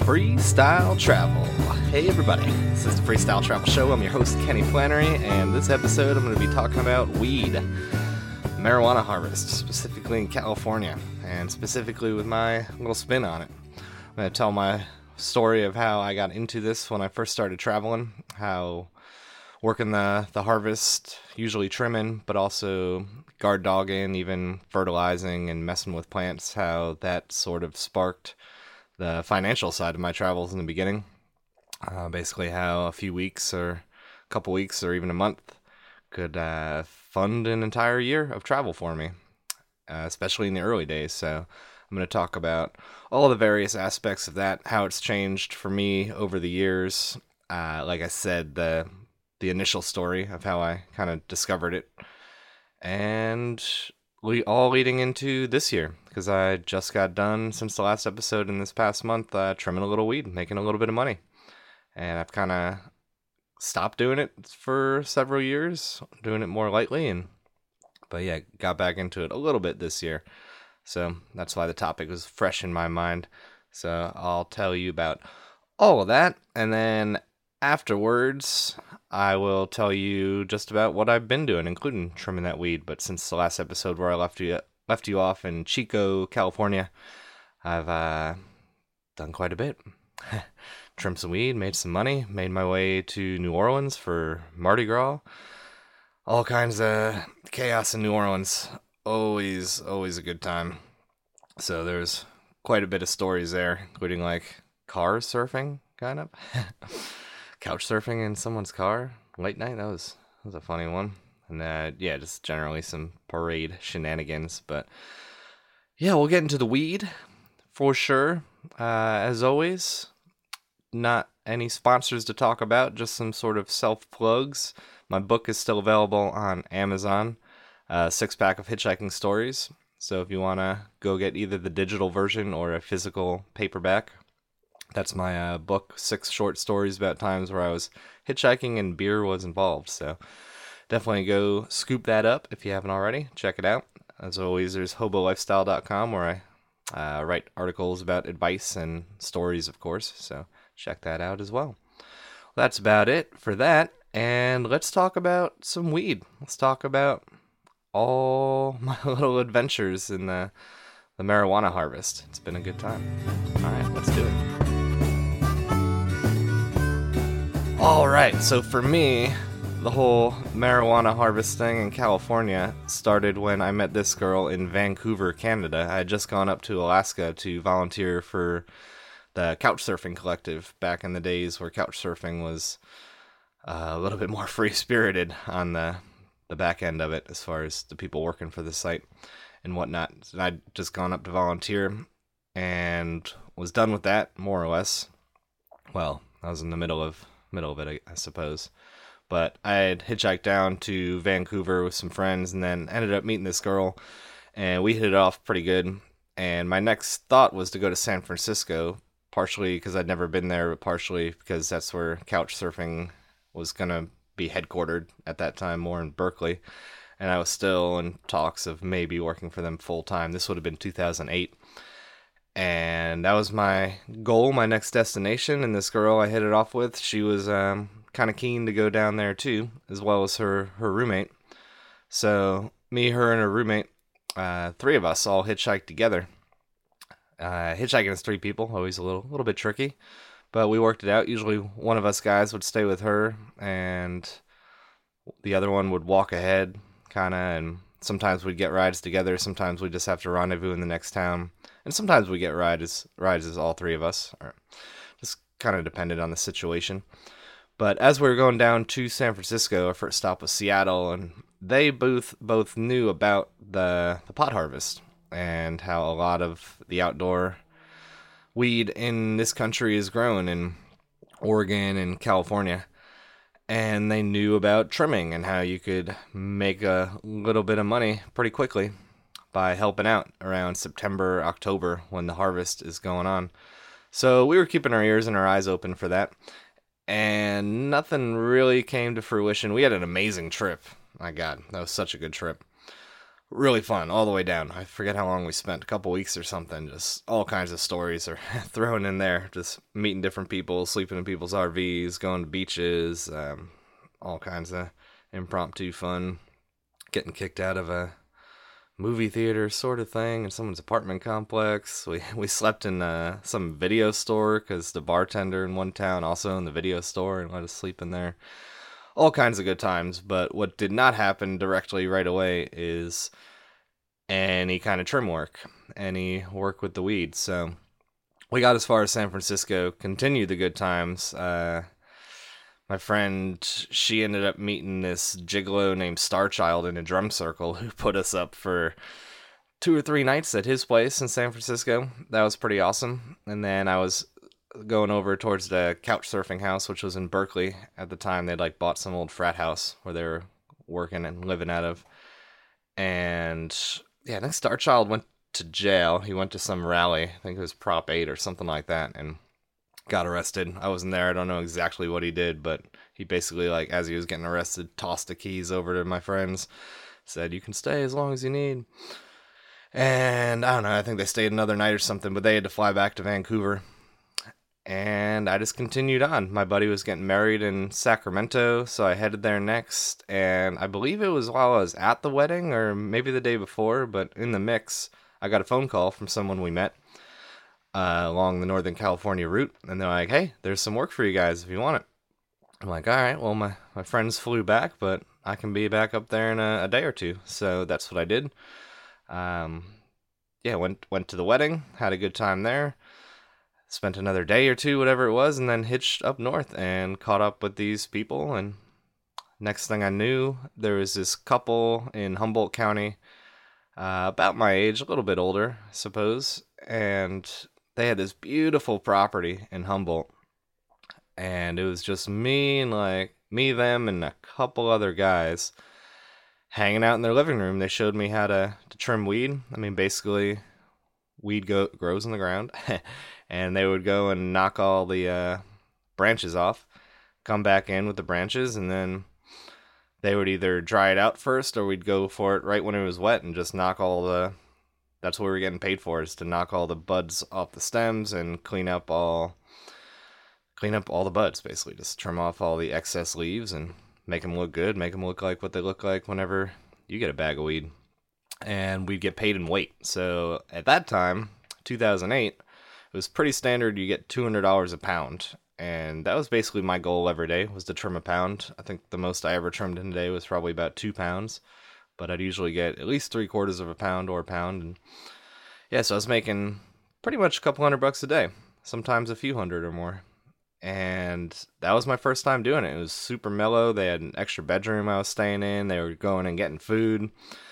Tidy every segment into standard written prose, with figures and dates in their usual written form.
Freestyle Travel. Hey everybody, this is the Freestyle Travel Show. I'm your host, Kenny Flannery, and this episode I'm going to be talking about weed, marijuana harvest, specifically in California, and specifically with my little spin on it. I'm going to tell my story of how I got into this when I first started traveling, how working the harvest, usually trimming, but also guard dogging, even fertilizing and messing with plants, how that sort of sparked the financial side of my travels in the beginning. Basically how a few weeks or a couple weeks or even a month could fund an entire year of travel for me, especially in the early days. So I'm going to talk about all the various aspects of that, how it's changed for me over the years. Like I said, the initial story of how I kind of discovered it, and all leading into this year, because I just got done since the last episode in this past month trimming a little weed, making a little bit of money. And I've kind of stopped doing it for several years, doing it more lightly, but yeah, got back into it a little bit this year. So that's why the topic was fresh in my mind. So I'll tell you about all of that, and then afterwards I will tell you just about what I've been doing, including trimming that weed. But since the last episode where I left you off in Chico, California, I've done quite a bit. Trimmed some weed, made some money, made my way to New Orleans for Mardi Gras. All kinds of chaos in New Orleans. Always a good time. So there's quite a bit of stories there, including like car surfing, kind of. Couch surfing in someone's car late night. That was a funny one. And yeah, just generally some parade shenanigans. But yeah, we'll get into the weed for sure. As always, not any sponsors to talk about, just some sort of self-plugs. My book is still available on Amazon, 6-pack of hitchhiking stories. So if you want to go get either the digital version or a physical paperback, that's my book, 6 short stories about times where I was hitchhiking and beer was involved. So definitely go scoop that up if you haven't already. Check it out. As always, there's hobolifestyle.com where I write articles about advice and stories, of course. So check that out as well. That's about it for that. And let's talk about some weed. Let's talk about all my little adventures in the marijuana harvest. It's been a good time. All right, let's do it. All right, so for me, the whole marijuana harvest thing in California started when I met this girl in Vancouver, Canada. I had just gone up to Alaska to volunteer for the Couchsurfing Collective back in the days where Couchsurfing was a little bit more free-spirited on the back end of it as far as the people working for the site and whatnot. And I'd just gone up to volunteer and was done with that, more or less. Well, I was in the middle of it, I suppose. But I had hitchhiked down to Vancouver with some friends and then ended up meeting this girl, and we hit it off pretty good. And my next thought was to go to San Francisco, partially because I'd never been there, but partially because that's where Couchsurfing was going to be headquartered at that time, more in Berkeley. And I was still in talks of maybe working for them full time. This would have been 2008. And that was my goal, my next destination. And this girl I hit it off with, she was kind of keen to go down there too, as well as her roommate. So me, her, and her roommate, 3 of us all hitchhiked together. Hitchhiking is 3 people, always a little bit tricky, but we worked it out. Usually one of us guys would stay with her, and the other one would walk ahead, kind of, and sometimes we'd get rides together, sometimes we just have to rendezvous in the next town, and sometimes we get rides as all 3 of us, or just kind of depended on the situation. But as we were going down to San Francisco, our first stop was Seattle, and they both knew about the pot harvest and how a lot of the outdoor weed in this country is grown in Oregon and California. And they knew about trimming and how you could make a little bit of money pretty quickly by helping out around September, October when the harvest is going on. So we were keeping our ears and our eyes open for that. And nothing really came to fruition. We had an amazing trip. My God, that was such a good trip. really fun all the way down. I forget how long we spent, a couple weeks or something. Just all kinds of stories are thrown in there. Just meeting different people, sleeping in people's RVs, going to beaches, all kinds of impromptu fun. Getting kicked out of a movie theater sort of thing in someone's apartment complex. We slept in some video store because the bartender in one town also owned the video store and let us sleep in there. All kinds of good times, but what did not happen directly right away is any kind of trim work, any work with the weed. So we got as far as San Francisco, continued the good times. My friend, she ended up meeting this gigolo named Starchild in a drum circle who put us up for 2 or 3 nights at his place in San Francisco. That was pretty awesome. And then I was going over towards the couch surfing house, which was in Berkeley at the time. They'd like bought some old frat house where they were working and living out of. And yeah, I think Starchild went to jail. He went to some rally. I think it was Prop 8 or something like that, and got arrested. I wasn't there. I don't know exactly what he did, but he basically, like, as he was getting arrested, tossed the keys over to my friends, said, "You can stay as long as you need." And I don't know, I think they stayed another night or something, but they had to fly back to Vancouver. And I just continued on. My buddy was getting married in Sacramento, so I headed there next. And I believe it was while I was at the wedding, or maybe the day before, but in the mix, I got a phone call from someone we met along the Northern California route. And they're like, "Hey, there's some work for you guys if you want it." I'm like, "All right, well, my friends flew back, but I can be back up there in a day or two." So that's what I did. Yeah, went to the wedding, had a good time there. Spent another day or two, whatever it was, and then hitched up north and caught up with these people. And next thing I knew, there was this couple in Humboldt County, about my age, a little bit older, I suppose. And they had this beautiful property in Humboldt. And it was just me and them and a couple other guys hanging out in their living room. They showed me how to trim weed. I mean, basically, weed grows in the ground. And they would go and knock all the branches off, come back in with the branches, and then they would either dry it out first, or we'd go for it right when it was wet and just knock all the... That's what we were getting paid for, is to knock all the buds off the stems and clean up all the buds, basically. Just trim off all the excess leaves and make them look good, make them look like what they look like whenever you get a bag of weed. And we'd get paid in weight. So at that time, 2008... it was pretty standard. You get $200 a pound, and that was basically my goal every day, was to trim a pound. I think the most I ever trimmed in a day was probably about 2 pounds, but I'd usually get at least 3/4 of a pound or a pound. And yeah, so I was making pretty much a couple $100 a day, sometimes a few hundred or more. And that was my first time doing it. It was super mellow. They had an extra bedroom I was staying in. They were going and getting food,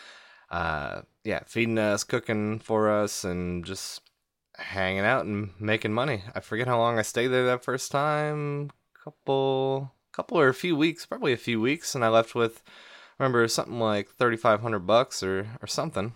feeding us, cooking for us, and just hanging out and making money. I forget how long I stayed there that first time. Couple or a few weeks, probably a few weeks, and I left with, remember, something like $3,500 or something.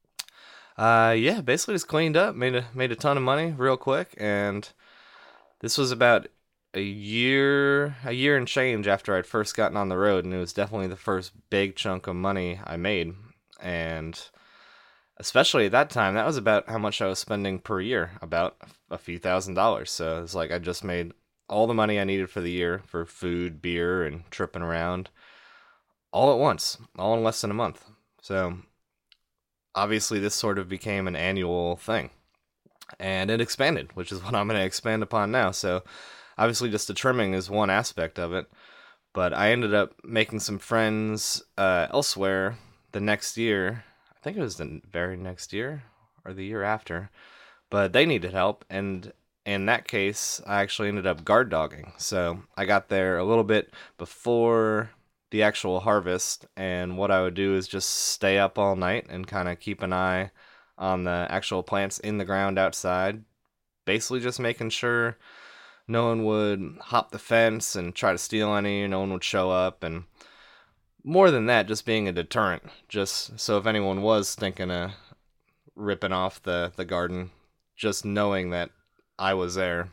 Basically just cleaned up, made a ton of money real quick, and this was about a year and change after I'd first gotten on the road, and it was definitely the first big chunk of money I made. And especially at that time, that was about how much I was spending per year, about a few $1,000s. So it's like I just made all the money I needed for the year for food, beer, and tripping around all at once, all in less than a month. So obviously this sort of became an annual thing. And it expanded, which is what I'm going to expand upon now. So obviously just the trimming is one aspect of it. But I ended up making some friends elsewhere the next year. I think it was the very next year or the year after, but they needed help, and in that case, I actually ended up guard dogging. So I got there a little bit before the actual harvest, and what I would do is just stay up all night and kind of keep an eye on the actual plants in the ground outside, basically just making sure no one would hop the fence and try to steal any, no one would show up, and more than that, just being a deterrent, just so if anyone was thinking of ripping off the garden, just knowing that I was there,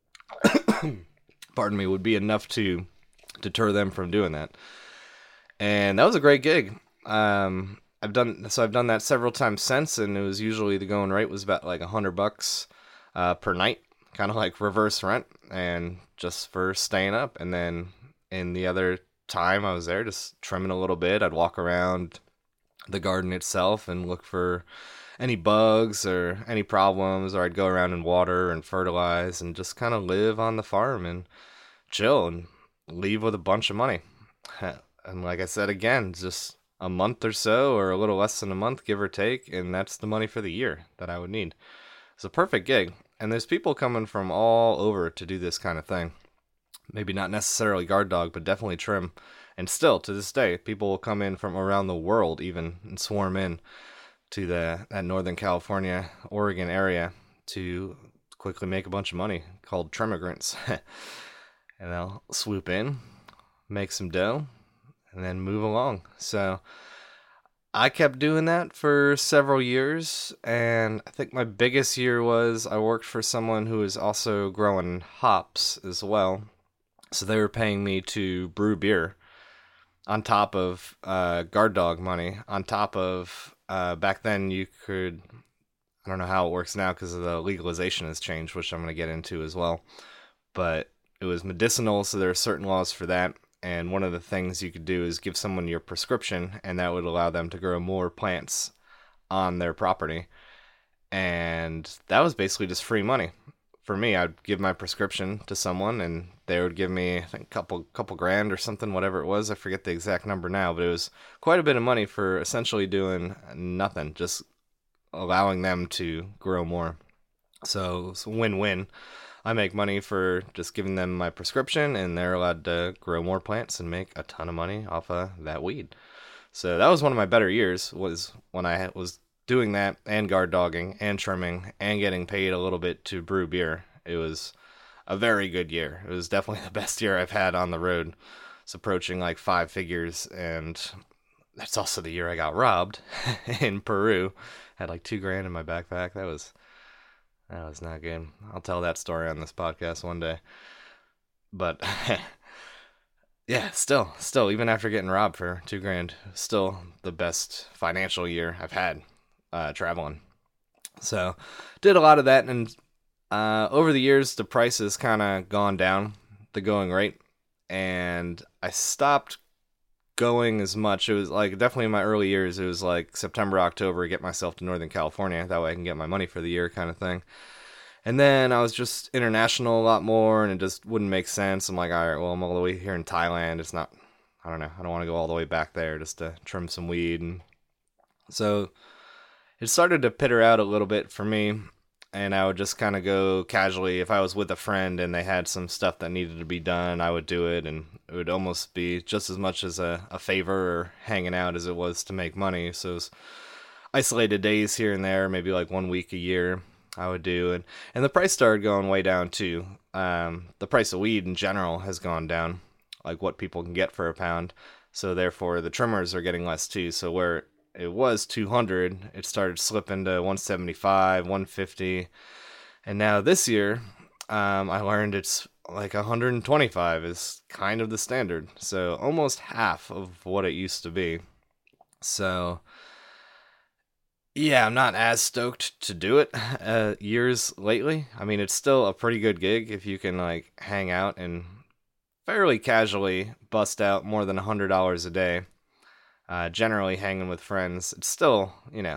pardon me, would be enough to deter them from doing that. And that was a great gig. I've done that several times since, and it was usually the going rate was about like $100 per night, kind of like reverse rent, and just for staying up. And then in the other time I was there, just trimming a little bit, I'd walk around the garden itself and look for any bugs or any problems, or I'd go around and water and fertilize and just kind of live on the farm and chill and leave with a bunch of money. And like I said again, just a month or so, or a little less than a month, give or take, and that's the money for the year that I would need. It's a perfect gig. And there's people coming from all over to do this kind of thing. Maybe not necessarily guard dog, but definitely trim. And still, to this day, people will come in from around the world even and swarm in to that Northern California, Oregon area to quickly make a bunch of money, called trimmigrants. And they'll swoop in, make some dough, and then move along. So I kept doing that for several years, and I think my biggest year was I worked for someone who was also growing hops as well. So they were paying me to brew beer on top of guard dog money, on top of back then you could, I don't know how it works now because the legalization has changed, which I'm going to get into as well, but it was medicinal, so there are certain laws for that. And one of the things you could do is give someone your prescription, and that would allow them to grow more plants on their property. And that was basically just free money. For me, I'd give my prescription to someone, and they would give me, I think, couple grand or something, whatever it was. I forget the exact number now, but it was quite a bit of money for essentially doing nothing, just allowing them to grow more. So it's a win-win. I make money for just giving them my prescription, and they're allowed to grow more plants and make a ton of money off of that weed. So that was one of my better years, was when I was doing that and guard dogging and trimming and getting paid a little bit to brew beer. It was a very good year. It was definitely the best year I've had on the road. It's approaching like 5 figures, and that's also the year I got robbed in Peru. Had like $2,000 in my backpack. That was not good. I'll tell that story on this podcast one day. But yeah, still, even after getting robbed for $2,000, still the best financial year I've had traveling. So did a lot of that, and over the years the price has kind of gone down, the going rate, and I stopped going as much. It was like definitely in my early years, it was like September, October, get myself to Northern California, that way I can get my money for the year kind of thing. And then I was just international a lot more, and it just wouldn't make sense. I'm like, all right, well, I'm all the way here in Thailand. It's not, I don't know, I don't want to go all the way back there just to trim some weed. And so it started to peter out a little bit for me, and I would just kind of go casually. If I was with a friend and they had some stuff that needed to be done, I would do it, and it would almost be just as much as a favor or hanging out as it was to make money. So it was isolated days here and there, maybe like 1 week a year I would do. And the price started going way down too. The price of weed in general has gone down, like what people can get for a pound. So therefore the trimmers are getting less too. So where it was 200, it started slipping to 175, 150. And now this year, I learned it's like 125 is kind of the standard. So almost half of what it used to be. So yeah, I'm not as stoked to do it years lately. I mean, it's still a pretty good gig if you can like hang out and fairly casually bust out more than $100 a day. Generally hanging with friends, it's still,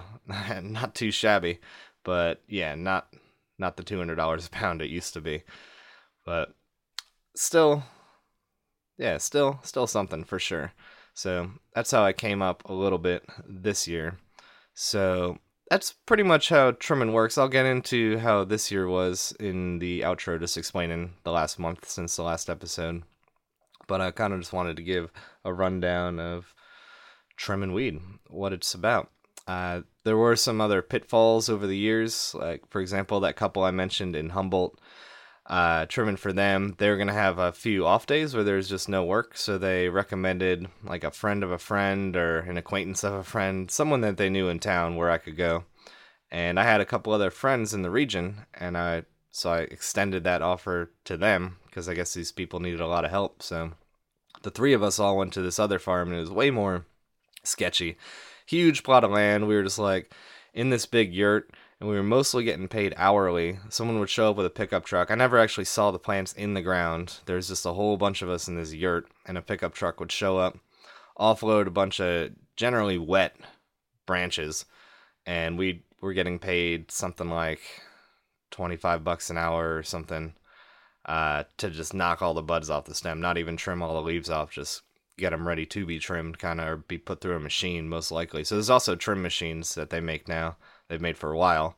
not too shabby, but yeah, not the $200 a pound it used to be, but still, yeah, still something for sure. So that's how I came up a little bit this year. So that's pretty much how trimming works. I'll get into how this year was in the outro, just explaining the last month since the last episode, but I kind of just wanted to give a rundown of trimming weed, what it's about. There were some other pitfalls over the years, like for example that couple I mentioned in Humboldt, trimming for them, they're going to have a few off days where there's just no work, so they recommended like a friend of a friend or an acquaintance of a friend, someone that they knew in town where I could go. And I had a couple other friends in the region, and so I extended that offer to them because I guess these people needed a lot of help. So the three of us all went to this other farm, and it was way more sketchy. huge plot of land. We were just like in this big yurt, and we were mostly getting paid hourly. Someone would show up with a pickup truck. I never actually saw the plants in the ground. There's just a whole bunch of us in this yurt, and a pickup truck would show up, offload a bunch of generally wet branches, and we were getting paid something like $25 an hour or something, to just knock all the buds off the stem, not even trim all the leaves off, just get them ready to be trimmed, kind of, or be put through a machine, most likely. So there's also trim machines that they make now. They've made for a while.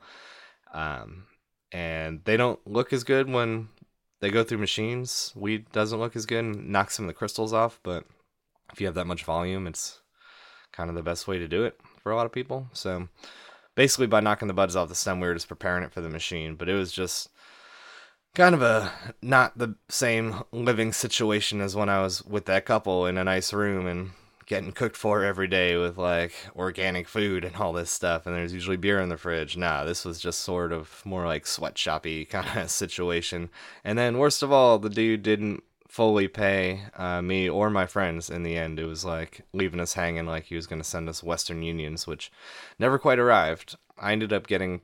And they don't look as good when they go through machines. Weed doesn't look as good and knocks some of the crystals off, but if you have that much volume, it's kind of the best way to do it for a lot of people. So basically, by knocking the buds off the stem, we were just preparing it for the machine. But it was just kind of a not the same living situation as when I was with that couple in a nice room and getting cooked for every day with like organic food and all this stuff. And there's usually beer in the fridge. Nah, this was just sort of more like sweatshoppy kind of situation. And then worst of all, the dude didn't fully pay me or my friends in the end. It was like leaving us hanging, like he was going to send us Western Unions, which never quite arrived. I ended up getting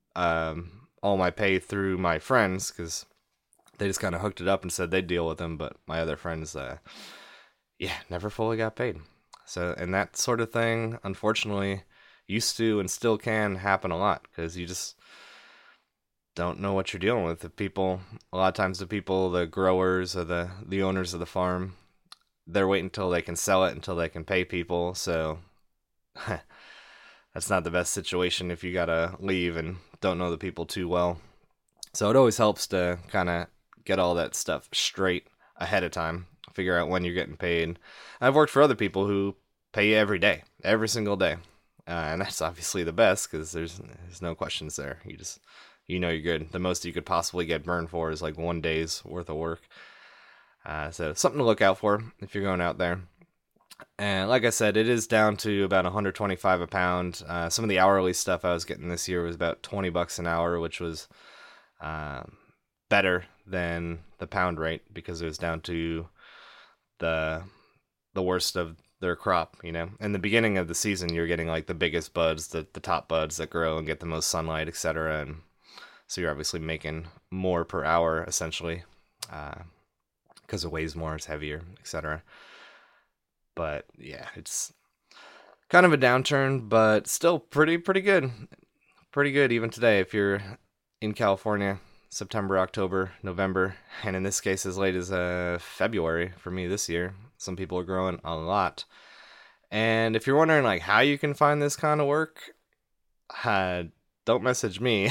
all my pay through my friends because they just kind of hooked it up and said they'd deal with them, but my other friends never fully got paid. So, and that sort of thing, unfortunately, used to and still can happen a lot because you just don't know what you're dealing with. A lot of times the growers or the owners of the farm, they're waiting until they can sell it, until they can pay people. So that's not the best situation if you gotta leave and don't know the people too well. So it always helps to kind of get all that stuff straight ahead of time, figure out when you're getting paid. I've worked for other people who pay you every day, every single day. And that's obviously the best because there's no questions there. You're good. The most you could possibly get burned for is like 1 day's worth of work. So something to look out for if you're going out there. And like I said, it is down to about $125 a pound. Some of the hourly stuff I was getting this year was about $20 an hour, which was better than the pound rate because it was down to the worst of their crop, In the beginning of the season, you're getting like the biggest buds, the top buds that grow and get the most sunlight, etc. And so you're obviously making more per hour, essentially, because it weighs more, it's heavier, etc. But yeah, it's kind of a downturn, but still pretty good. Pretty good even today if you're in California, September, October, November, and in this case as late as February for me this year. Some people are growing a lot. And if you're wondering like how you can find this kind of work, don't message me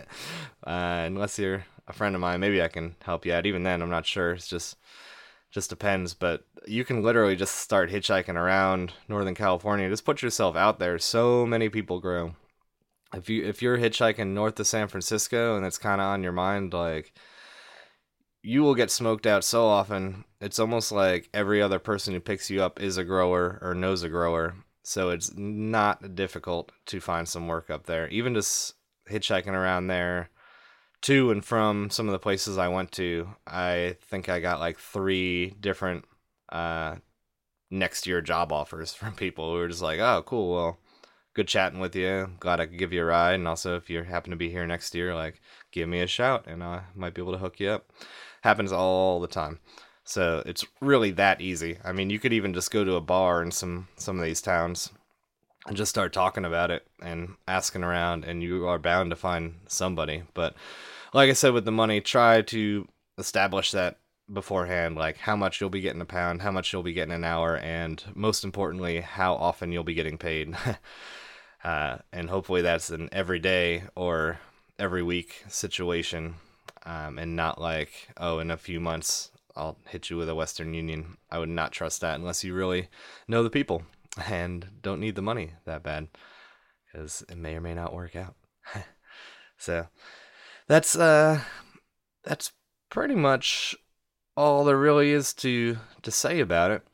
unless you're a friend of mine. Maybe I can help you out. Even then, I'm not sure. It's just depends. But you can literally just start hitchhiking around Northern California. Just put yourself out there. So many people grow. If you're hitchhiking north of San Francisco and that's kind of on your mind, like you will get smoked out so often. It's almost like every other person who picks you up is a grower or knows a grower. So it's not difficult to find some work up there. Even just hitchhiking around there to and from some of the places I went to, I think I got like 3 different next year job offers from people who were just like, oh, cool, well, good chatting with you. Glad I could give you a ride. And also, if you happen to be here next year, like, give me a shout and I might be able to hook you up. Happens all the time. So it's really that easy. I mean, you could even just go to a bar in some of these towns and just start talking about it and asking around, and you are bound to find somebody. But like I said, with the money, try to establish that beforehand, like how much you'll be getting a pound, how much you'll be getting an hour, and most importantly, how often you'll be getting paid. And hopefully that's an everyday or every week situation, and not like, oh, in a few months I'll hit you with a Western Union. I would not trust that unless you really know the people and don't need the money that bad, because it may or may not work out. So that's pretty much all there really is to say about it.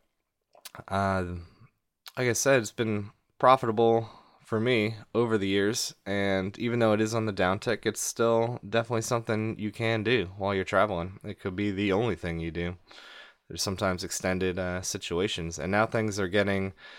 Like I said, it's been profitable for me over the years, and even though it is on the downtick, it's still definitely something you can do while you're traveling. It could be the only thing you do. There's sometimes extended situations, and now things are getting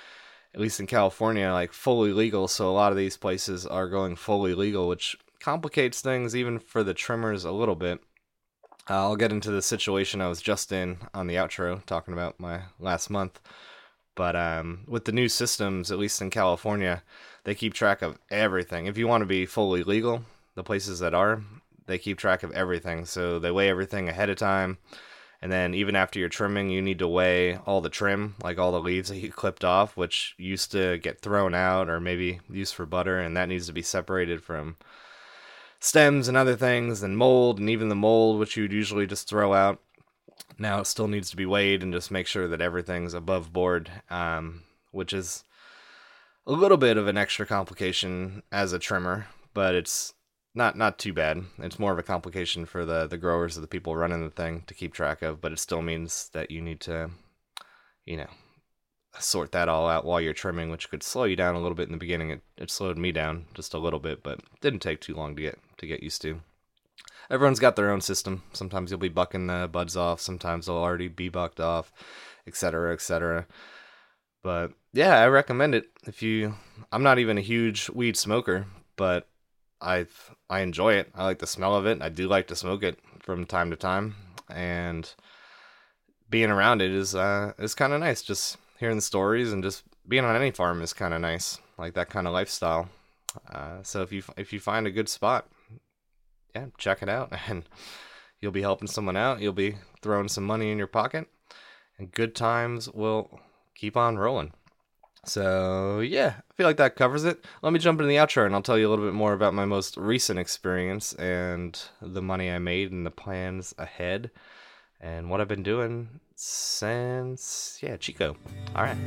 at least in California, like fully legal. So a lot of these places are going fully legal, which complicates things even for the trimmers a little bit. I'll get into the situation I was just in on the outro, talking about my last month. But with the new systems, at least in California, they keep track of everything. If you want to be fully legal, the places that are, they keep track of everything. So they weigh everything ahead of time. And then even after you're trimming, you need to weigh all the trim, like all the leaves that you clipped off, which used to get thrown out or maybe used for butter, and that needs to be separated from stems and other things, and mold, and even the mold, which you'd usually just throw out. Now it still needs to be weighed and just make sure that everything's above board, which is a little bit of an extra complication as a trimmer, but it's not too bad. It's more of a complication for the growers or the people running the thing to keep track of, but it still means that you need to, you know, sort that all out while you're trimming, which could slow you down a little bit in the beginning. It slowed me down just a little bit, but didn't take too long to get used to. Everyone's got their own system. Sometimes you'll be bucking the buds off, sometimes they'll already be bucked off, etc., etc. But yeah, I recommend it. I'm not even a huge weed smoker, but I enjoy it. I like the smell of it. I do like to smoke it from time to time, and being around it is kind of nice. Just hearing the stories and just being on any farm is kind of nice, like that kind of lifestyle. So if you find a good spot, yeah, check it out, and you'll be helping someone out. You'll be throwing some money in your pocket, and good times will keep on rolling. So yeah, I feel like that covers it. Let me jump into the outro, and I'll tell you a little bit more about my most recent experience and the money I made and the plans ahead and what I've been doing since, Chico. All right.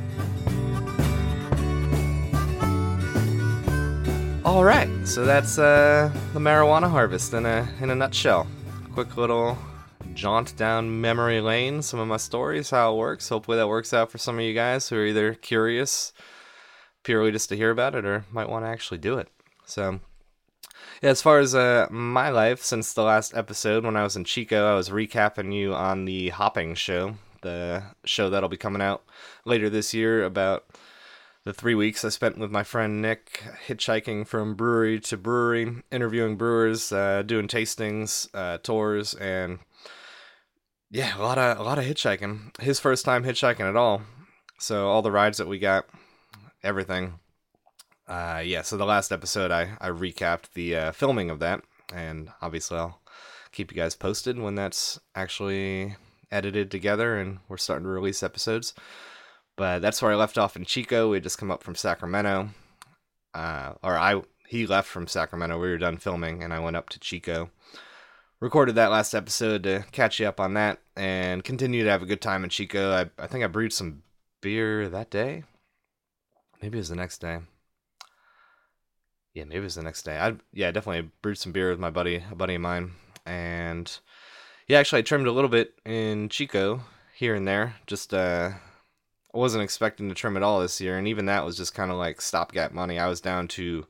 All right, so that's the marijuana harvest in a nutshell. Quick little jaunt down memory lane, some of my stories, how it works. Hopefully that works out for some of you guys who are either curious purely just to hear about it or might want to actually do it. So yeah, as far as my life since the last episode when I was in Chico, I was recapping you on the hopping show, the show that'll be coming out later this year about the 3 weeks I spent with my friend Nick, hitchhiking from brewery to brewery, interviewing brewers, doing tastings, tours, and yeah, a lot of hitchhiking. His first time hitchhiking at all, so all the rides that we got, everything. So the last episode I recapped the filming of that, and obviously I'll keep you guys posted when that's actually edited together and we're starting to release episodes. But that's where I left off in Chico. We had just come up from Sacramento. He left from Sacramento. We were done filming, and I went up to Chico. Recorded that last episode to catch you up on that, and continue to have a good time in Chico. I think I brewed some beer that day. Maybe it was the next day. Yeah, maybe it was the next day. I definitely brewed some beer with a buddy of mine. And yeah, actually I trimmed a little bit in Chico here and there. Just I wasn't expecting to trim it all this year, and even that was just kind of like stopgap money. I was down to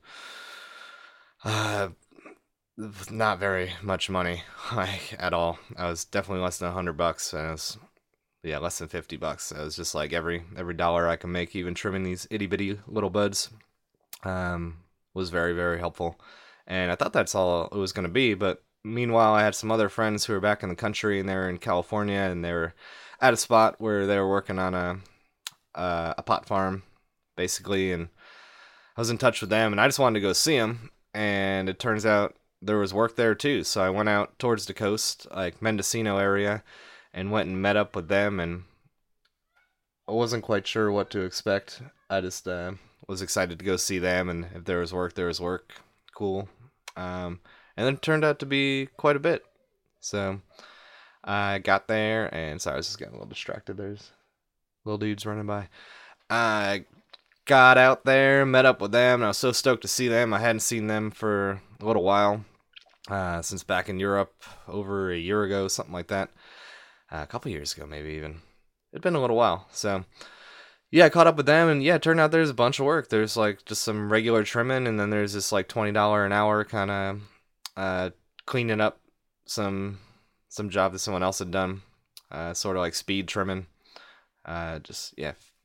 not very much money, like at all. I was definitely less than $100, and it was less than $50. It was just like every dollar I can make, even trimming these itty bitty little buds, was very, very helpful. And I thought that's all it was going to be, but meanwhile, I had some other friends who were back in the country, and they were in California, and they were at a spot where they were working on a pot farm, basically, and I was in touch with them, and I just wanted to go see them, and it turns out there was work there too, so I went out towards the coast, like Mendocino area, and went and met up with them, and I wasn't quite sure what to expect. I just was excited to go see them, and if there was work, there was work. Cool. And then it turned out to be quite a bit. So I got there, and sorry, I was just getting a little distracted. There's little dudes running by. I got out there, met up with them, and I was so stoked to see them. I hadn't seen them for a little while, since back in Europe over a year ago, something like that. A couple years ago, maybe even. It'd been a little while. So yeah, I caught up with them, and yeah, it turned out there's a bunch of work. There's like just some regular trimming, and then there's this like $20 an hour kind of cleaning up some job that someone else had done, sort of like speed trimming.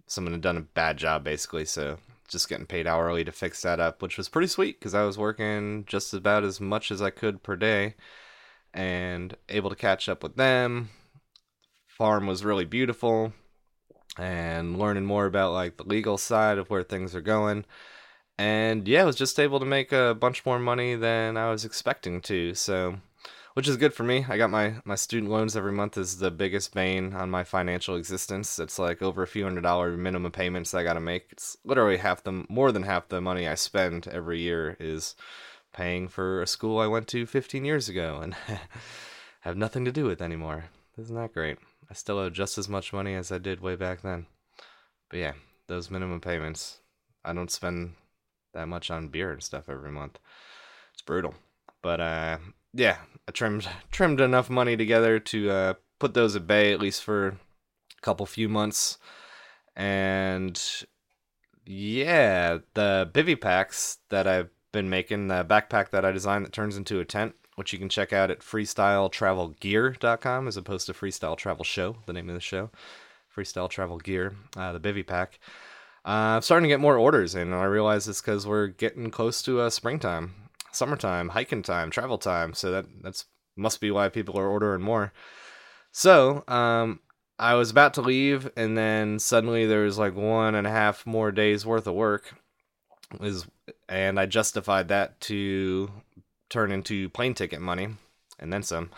someone had done a bad job basically, so just getting paid hourly to fix that up, which was pretty sweet because I was working just about as much as I could per day and able to catch up with them. Farm was really beautiful and learning more about like the legal side of where things are going. And yeah, I was just able to make a bunch more money than I was expecting to, so which is good for me. I got my student loans every month is the biggest bane on my financial existence. It's like over a few $100 minimum payments I got to make. It's literally more than half the money I spend every year is paying for a school I went to 15 years ago and have nothing to do with anymore. Isn't that great? I still owe just as much money as I did way back then. But yeah, those minimum payments. I don't spend that much on beer and stuff every month. It's brutal. But yeah, I trimmed enough money together to put those at bay at least for a few months. And yeah, the bivy packs that I've been making, the backpack that I designed that turns into a tent, which you can check out at freestyletravelgear.com as opposed to Freestyle Travel Show, the name of the show. Freestyle Travel Gear, the bivy pack. I'm starting to get more orders in, and I realize it's because we're getting close to springtime, summertime, hiking time, travel time, so that's must be why people are ordering more. So, I was about to leave, and then suddenly there was like 1.5 more days worth of work, and I justified that to turn into plane ticket money, and then some.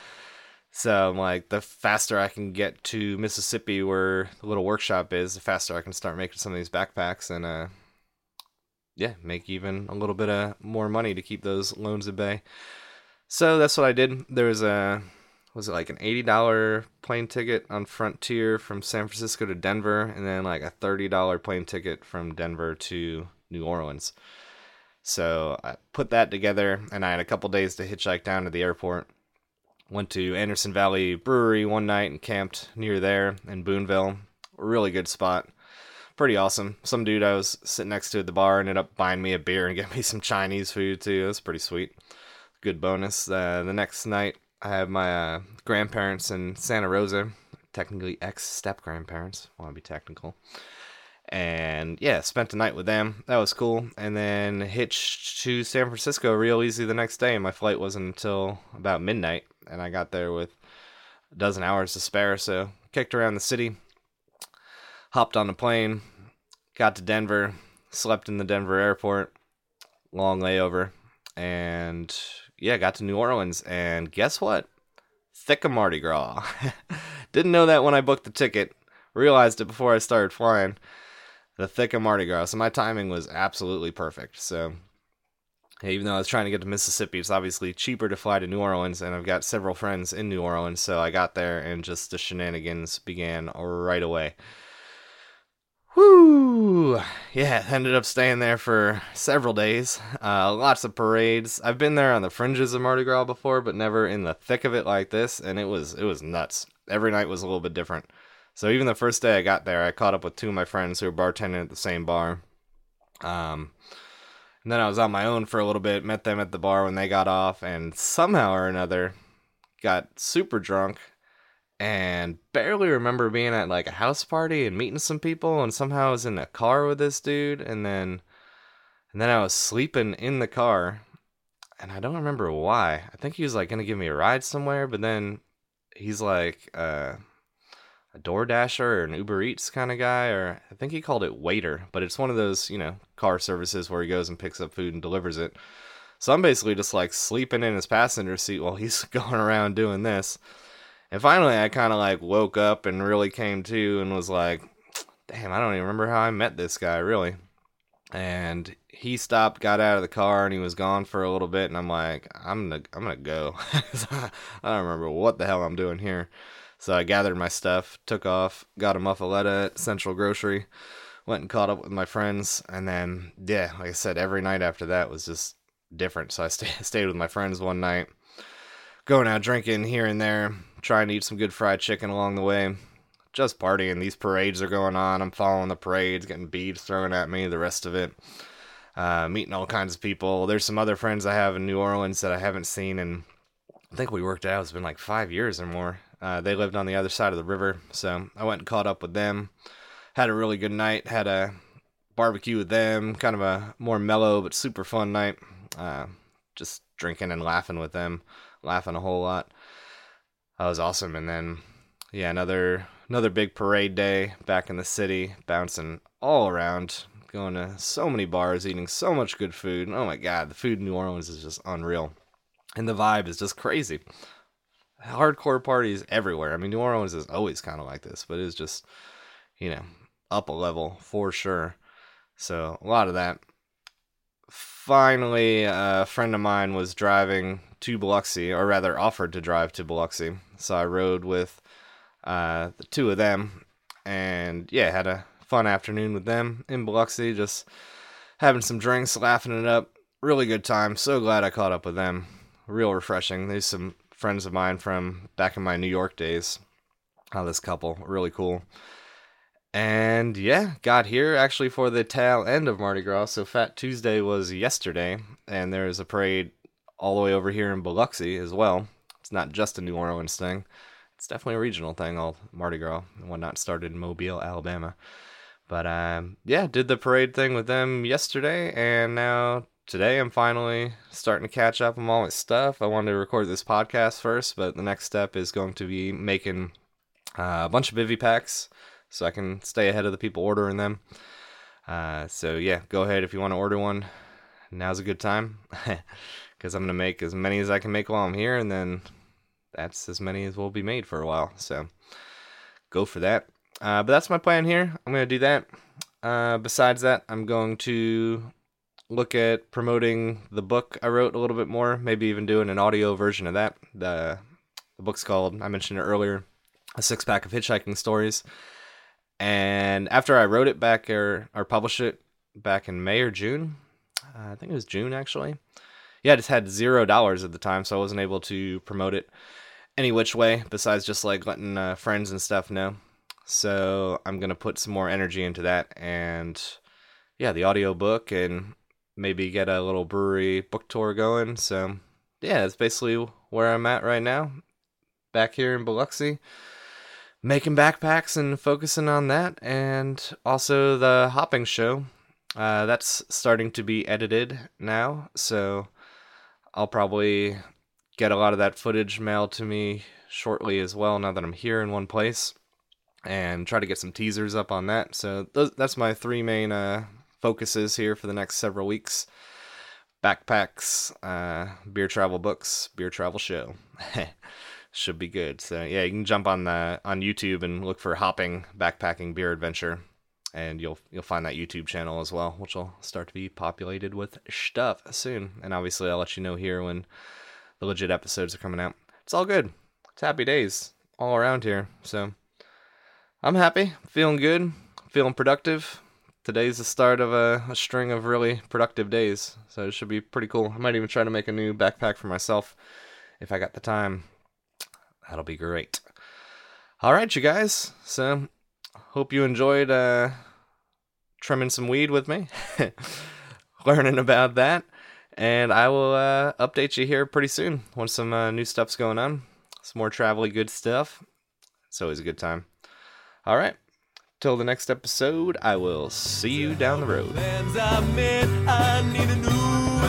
So I'm like, the faster I can get to Mississippi where the little workshop is, the faster I can start making some of these backpacks and yeah, make even a little bit of more money to keep those loans at bay. So that's what I did. There was was it like an $80 plane ticket on Frontier from San Francisco to Denver, and then like a $30 plane ticket from Denver to New Orleans. So I put that together, and I had a couple days to hitchhike down to the airport. Went to Anderson Valley Brewery one night and camped near there in Boonville. A really good spot. Pretty awesome. Some dude I was sitting next to at the bar ended up buying me a beer and getting me some Chinese food too. That's pretty sweet. Good bonus. The next night I had my grandparents in Santa Rosa. Technically ex-step-grandparents. Want to be technical. And yeah, spent the night with them. That was cool. And then hitched to San Francisco real easy the next day. My flight wasn't until about midnight. And I got there with a dozen hours to spare. So kicked around the city. Hopped on a plane. Got to Denver. Slept in the Denver airport. Long layover. And yeah, got to New Orleans. And guess what? Thick of Mardi Gras. Didn't know that when I booked the ticket. Realized it before I started flying. The thick of Mardi Gras. So my timing was absolutely perfect. So even though I was trying to get to Mississippi, it's obviously cheaper to fly to New Orleans, and I've got several friends in New Orleans, so I got there and just the shenanigans began right away. Whoo! Yeah, ended up staying there for several days. Lots of parades. I've been there on the fringes of Mardi Gras before, but never in the thick of it like this, and it was nuts. Every night was a little bit different. So even the first day I got there, I caught up with two of my friends who were bartending at the same bar. And then I was on my own for a little bit, met them at the bar when they got off, and somehow or another got super drunk and barely remember being at like a house party and meeting some people, and somehow I was in a car with this dude, and then I was sleeping in the car, and I don't remember why. I think he was like going to give me a ride somewhere, but then he's like a DoorDasher or an Uber Eats kind of guy, or I think he called it waiter, but it's one of those, car services where he goes and picks up food and delivers it. So I'm basically just like sleeping in his passenger seat while he's going around doing this. And finally I kind of like woke up and really came to and was like, damn, I don't even remember how I met this guy really. And he stopped, got out of the car, and he was gone for a little bit, and I'm like, I'm gonna go. I don't remember what the hell I'm doing here. So I gathered my stuff, took off, got a muffaletta at Central Grocery, went and caught up with my friends, and then, yeah, like I said, every night after that was just different. So I stayed with my friends one night, going out drinking here and there, trying to eat some good fried chicken along the way, just partying. These parades are going on. I'm following the parades, getting beads thrown at me, the rest of it, meeting all kinds of people. There's some other friends I have in New Orleans that I haven't seen, and I think we worked out. It's been like 5 years or more. They lived on the other side of the river, so I went and caught up with them. had a really good night. Had a barbecue with them, kind of a more mellow but super fun night. Just drinking and laughing with them, laughing a whole lot. That was awesome. And then, yeah, another big parade day back in the city, bouncing all around, going to so many bars, eating so much good food. Oh my God, the food in New Orleans is just unreal. And the vibe is just crazy. Hardcore parties everywhere. I mean, New Orleans is always kind of like this, but it's just, up a level for sure. So a lot of that. Finally, a friend of mine was driving to Biloxi, or rather offered to drive to Biloxi. So I rode with the two of them, and yeah, had a fun afternoon with them in Biloxi, just having some drinks, laughing it up. Really good time. So glad I caught up with them. Real refreshing. There's some friends of mine from back in my New York days. This couple, really cool. And yeah, got here actually for the tail end of Mardi Gras. So Fat Tuesday was yesterday, and there's a parade all the way over here in Biloxi as well. It's not just a New Orleans thing. It's definitely a regional thing. All Mardi Gras and whatnot started in Mobile, Alabama. But yeah, did the parade thing with them yesterday, and now today I'm finally starting to catch up on all my stuff. I wanted to record this podcast first, but the next step is going to be making a bunch of bivy packs so I can stay ahead of the people ordering them. So yeah, go ahead if you want to order one. Now's a good time because I'm going to make as many as I can make while I'm here, and then that's as many as will be made for a while. So go for that. But that's my plan here. I'm going to do that. Besides that, I'm going to look at promoting the book I wrote a little bit more, maybe even doing an audio version of that. The book's called, I mentioned it earlier, A Six-Pack of Hitchhiking Stories. And after I wrote it back, or published it back in May or June, I think it was June actually. Yeah, I just had $0 at the time, so I wasn't able to promote it any which way, besides just like letting friends and stuff know. So I'm going to put some more energy into that, and yeah, the audio book, and maybe get a little brewery book tour going. So yeah, that's basically where I'm at right now, back here in Biloxi, making backpacks and focusing on that. And also the hopping show, that's starting to be edited now, so I'll probably get a lot of that footage mailed to me shortly as well, now that I'm here in one place, and try to get some teasers up on that. So that's my three main focuses here for the next several weeks: backpacks, beer travel books, beer travel show. Should be good. So yeah, you can jump on YouTube and look for Hopping Backpacking Beer Adventure, and you'll find that YouTube channel as well, which will start to be populated with stuff soon. And obviously I'll let you know here when the legit episodes are coming out. It's all good. It's happy days all around here. So I'm happy, feeling good, feeling productive. Today's the start of a string of really productive days, so it should be pretty cool. I might even try to make a new backpack for myself if I got the time. That'll be great. All right, you guys. So hope you enjoyed trimming some weed with me, learning about that. And I will update you here pretty soon once some new stuff's going on. Some more travel-y good stuff. It's always a good time. All right. Till the next episode, I will see you down the road. I need a new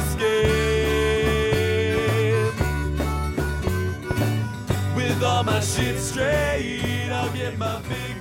escape. With all my shit straight, I'll get my